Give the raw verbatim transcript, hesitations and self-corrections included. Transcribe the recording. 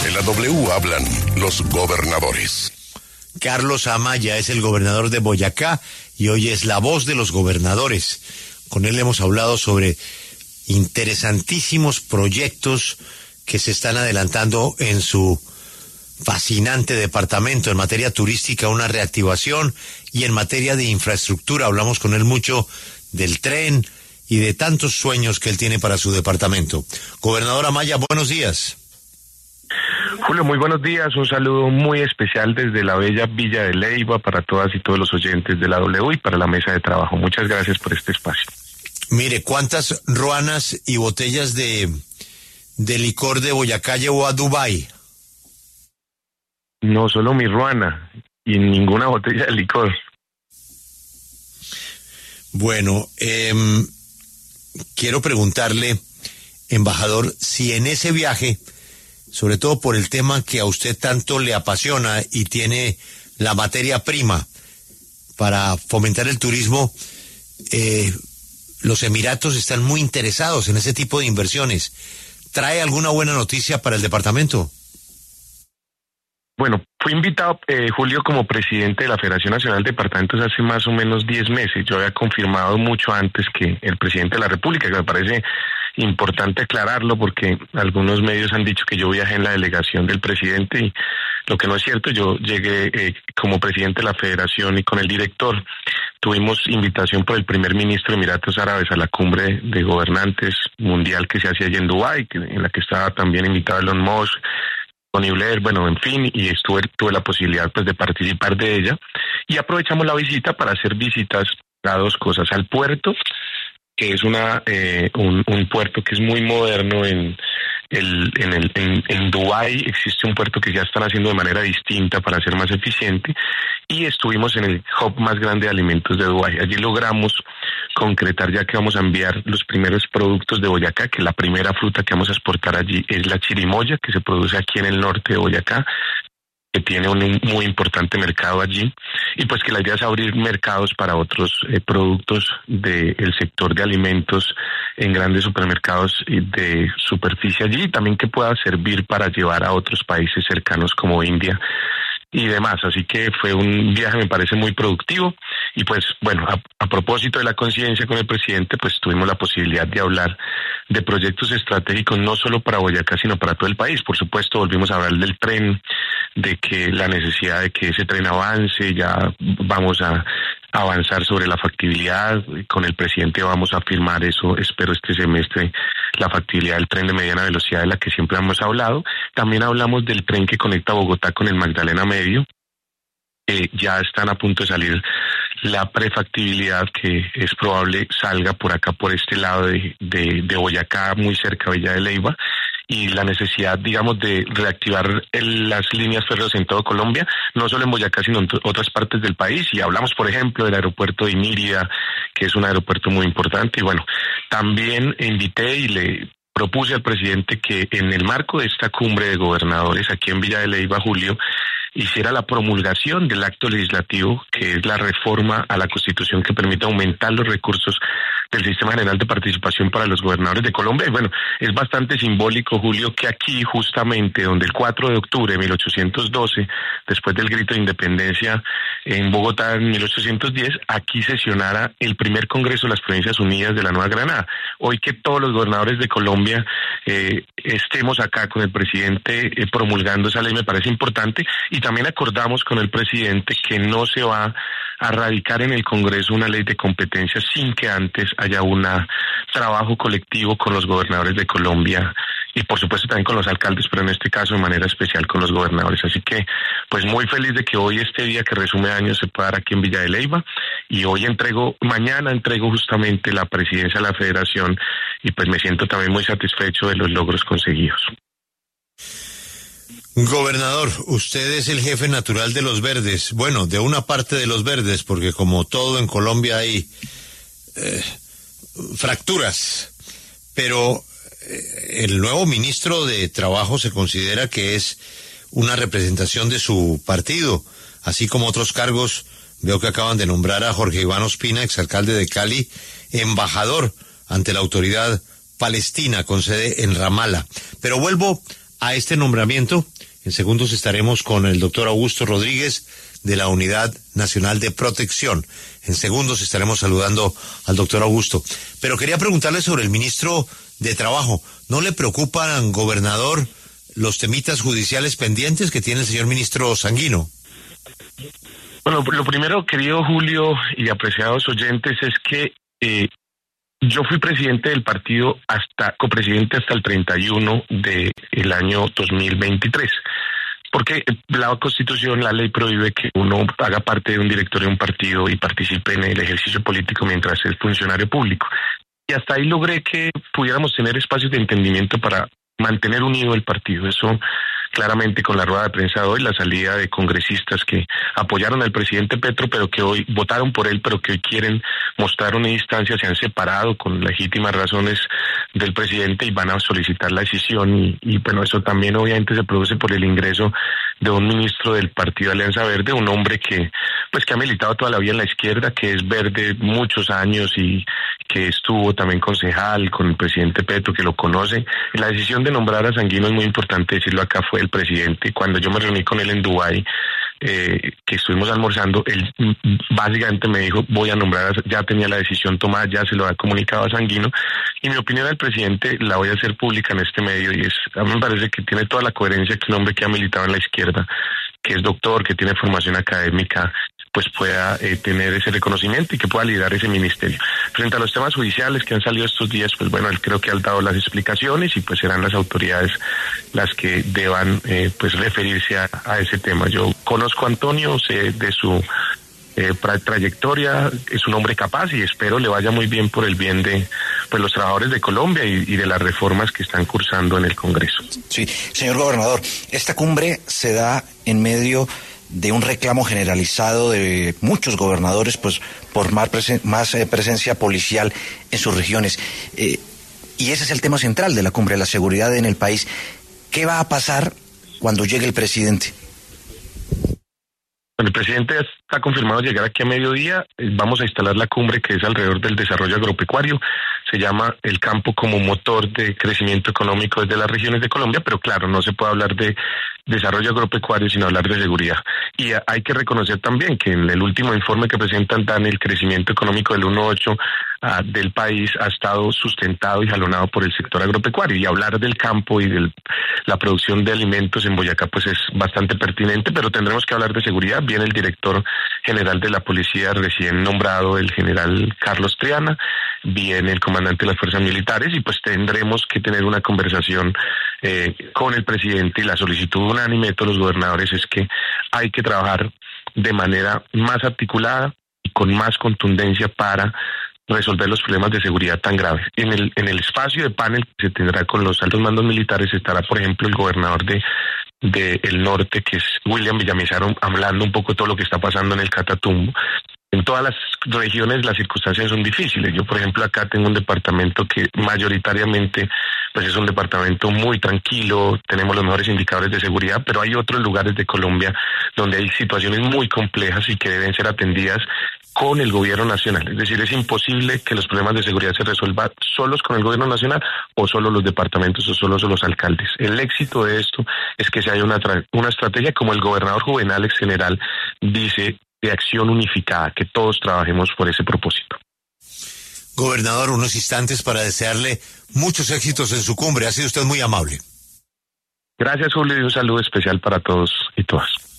En la W hablan los gobernadores. Carlos Amaya es el gobernador de Boyacá y hoy es la voz de los gobernadores. Con él hemos hablado sobre interesantísimos proyectos que se están adelantando en su fascinante departamento. En materia turística, una reactivación, y en materia de infraestructura hablamos con él mucho del tren y de tantos sueños que él tiene para su departamento. Gobernador Amaya, buenos días. Julio, muy buenos días. Un saludo muy especial desde la bella Villa de Leyva para todas y todos los oyentes de la W y para la mesa de trabajo. Muchas gracias por este espacio. Mire, ¿cuántas ruanas y botellas de, de licor de Boyacá llevó a Dubái? No, solo mi ruana y ninguna botella de licor. Bueno, eh, quiero preguntarle, embajador, si en ese viaje, sobre todo por el tema que a usted tanto le apasiona y tiene la materia prima para fomentar el turismo, eh, los Emiratos están muy interesados en ese tipo de inversiones. ¿Trae alguna buena noticia para el departamento? Bueno, fui invitado, eh, Julio, como presidente de la Federación Nacional de Departamentos hace más o menos diez meses. Yo había confirmado mucho antes que el presidente de la República, que me parece importante aclararlo porque algunos medios han dicho que yo viajé en la delegación del presidente y lo que no es cierto. Yo llegué eh, como presidente de la Federación y con el director tuvimos invitación por el primer ministro de Emiratos Árabes a la cumbre de gobernantes mundial que se hacía allí en Dubái, que, en la que estaba también invitado Elon Musk, Tony Blair, bueno, en fin, y estuve, tuve la posibilidad pues de participar de ella, y aprovechamos la visita para hacer visitas a dos cosas: al puerto, que es una eh, un, un puerto que es muy moderno en el en el en, en Dubái. Existe un puerto que ya están haciendo de manera distinta para ser más eficiente, y estuvimos en el hub más grande de alimentos de Dubái. Allí logramos concretar ya que vamos a enviar los primeros productos de Boyacá, que la primera fruta que vamos a exportar allí es la chirimoya, que se produce aquí en el norte de Boyacá, que tiene un muy importante mercado allí, y pues que la idea es abrir mercados para otros eh, productos del sector de alimentos en grandes supermercados de superficie allí, y también que pueda servir para llevar a otros países cercanos como India y demás. Así que fue un viaje, me parece, muy productivo. Y pues bueno, a, a propósito de la conciencia con el presidente, pues tuvimos la posibilidad de hablar de proyectos estratégicos no solo para Boyacá, sino para todo el país. Por supuesto, volvimos a hablar del tren, de que la necesidad de que ese tren avance. Ya vamos a avanzar sobre la factibilidad. Con el presidente vamos a firmar eso, espero este semestre, la factibilidad del tren de mediana velocidad de la que siempre hemos hablado. También hablamos del tren que conecta Bogotá con el Magdalena Medio. Eh, ya están a punto de salir la prefactibilidad, que es probable salga por acá, por este lado de, de, de Boyacá, muy cerca de Villa de Leyva, y la necesidad, digamos, de reactivar el, las líneas férreas en todo Colombia, no solo en Boyacá, sino en otras partes del país. Y hablamos, por ejemplo, del aeropuerto de Inírida, que es un aeropuerto muy importante. Y bueno, también invité y le propuse al presidente que en el marco de esta cumbre de gobernadores aquí en Villa de Leyva, Julio, hiciera la promulgación del acto legislativo, que es la reforma a la Constitución que permite aumentar los recursos del Sistema General de Participación para los gobernadores de Colombia. Y bueno, es bastante simbólico, Julio, que aquí, justamente donde el cuatro de octubre de mil ochocientos doce, después del grito de independencia en Bogotá en mil ochocientos diez, aquí sesionara el primer Congreso de las Provincias Unidas de la Nueva Granada. Hoy que todos los gobernadores de Colombia eh, estemos acá con el presidente eh, promulgando esa ley, me parece importante. Y también acordamos con el presidente que no se va a radicar en el Congreso una ley de competencias sin que antes haya un trabajo colectivo con los gobernadores de Colombia y por supuesto también con los alcaldes, pero en este caso de manera especial con los gobernadores. Así que pues muy feliz de que hoy, este día que resume años, se pueda dar aquí en Villa de Leyva, y hoy entrego, mañana entrego justamente la presidencia de la Federación, y pues me siento también muy satisfecho de los logros conseguidos. Gobernador, usted es el jefe natural de los verdes, bueno, de una parte de los verdes, porque como todo en Colombia hay eh, fracturas, pero eh, el nuevo ministro de Trabajo se considera que es una representación de su partido, así como otros cargos. Veo que acaban de nombrar a Jorge Iván Ospina, exalcalde de Cali, embajador ante la autoridad palestina con sede en Ramala. Pero vuelvo a este nombramiento. En segundos estaremos con el doctor Augusto Rodríguez de la Unidad Nacional de Protección. En segundos estaremos saludando al doctor Augusto. Pero quería preguntarle sobre el ministro de Trabajo. ¿No le preocupan, gobernador, los temitas judiciales pendientes que tiene el señor ministro Sanguino? Bueno, lo primero, querido Julio y apreciados oyentes, es que eh, yo fui presidente del partido hasta, copresidente hasta el treinta y uno del año dos mil veintitrés. Porque la Constitución, la ley prohíbe que uno haga parte de un directorio de un partido y participe en el ejercicio político mientras es funcionario público. Y hasta ahí logré que pudiéramos tener espacios de entendimiento para mantener unido el partido. Eso claramente con la rueda de prensa de hoy, la salida de congresistas que apoyaron al presidente Petro, pero que hoy votaron por él, pero que hoy quieren mostrar una distancia, se han separado con legítimas razones del presidente y van a solicitar la decisión. Y, y bueno, eso también obviamente se produce por el ingreso de un ministro del partido Alianza Verde, un hombre que pues que ha militado toda la vida en la izquierda, que es verde muchos años y que estuvo también concejal con el presidente Petro, que lo conoce. La decisión de nombrar a Sanguino, es muy importante decirlo acá, fue el presidente. Cuando yo me reuní con él en Dubái, eh, que estuvimos almorzando, él básicamente me dijo, voy a nombrar, a, ya tenía la decisión tomada, ya se lo ha comunicado a Sanguino, y mi opinión del presidente la voy a hacer pública en este medio, y es, a mí me parece que tiene toda la coherencia que un hombre que ha militado en la izquierda, que es doctor, que tiene formación académica, pues pueda eh, tener ese reconocimiento y que pueda liderar ese ministerio. Frente a los temas judiciales que han salido estos días, pues bueno, él creo que ha dado las explicaciones y pues serán las autoridades las que deban eh, pues referirse a, a ese tema. Yo conozco a Antonio, sé de su eh, trayectoria, es un hombre capaz y espero le vaya muy bien por el bien de pues los trabajadores de Colombia y, y de las reformas que están cursando en el Congreso. Sí, señor gobernador, esta cumbre se da en medio de un reclamo generalizado de muchos gobernadores pues por más, presen- más eh, presencia policial en sus regiones. Eh, y ese es el tema central de la cumbre, la seguridad en el país. ¿Qué va a pasar cuando llegue el presidente? Bueno, el presidente está confirmado llegar aquí a mediodía. Vamos a instalar la cumbre que es alrededor del desarrollo agropecuario. Se llama el campo como motor de crecimiento económico desde las regiones de Colombia, pero claro, no se puede hablar de desarrollo agropecuario sin hablar de seguridad. Y hay que reconocer también que en el último informe que presentan D A N E, el crecimiento económico del uno coma ocho uh, del país ha estado sustentado y jalonado por el sector agropecuario. Y hablar del campo y de la producción de alimentos en Boyacá pues es bastante pertinente, pero tendremos que hablar de seguridad. Viene el director general de la policía recién nombrado, el general Carlos Triana, viene el comandante de las fuerzas militares y pues tendremos que tener una conversación eh, con el presidente, y la solicitud unánime de todos los gobernadores es que hay que trabajar de manera más articulada y con más contundencia para resolver los problemas de seguridad tan graves. En el en el espacio de panel que se tendrá con los altos mandos militares estará, por ejemplo, el gobernador de de el norte, que es William Villamizar, hablando un poco de todo lo que está pasando en el Catatumbo. En todas las regiones las circunstancias son difíciles. Yo, por ejemplo, acá tengo un departamento que mayoritariamente pues es un departamento muy tranquilo, tenemos los mejores indicadores de seguridad, pero hay otros lugares de Colombia donde hay situaciones muy complejas y que deben ser atendidas con el gobierno nacional. Es decir, es imposible que los problemas de seguridad se resuelvan solos con el gobierno nacional o solo los departamentos o solo los alcaldes. El éxito de esto es que se haya una, tra- una estrategia, como el gobernador Juvenal, ex general, dice, de acción unificada, que todos trabajemos por ese propósito. Gobernador, unos instantes para desearle muchos éxitos en su cumbre. Ha sido usted muy amable. Gracias, Julio, y un saludo especial para todos y todas.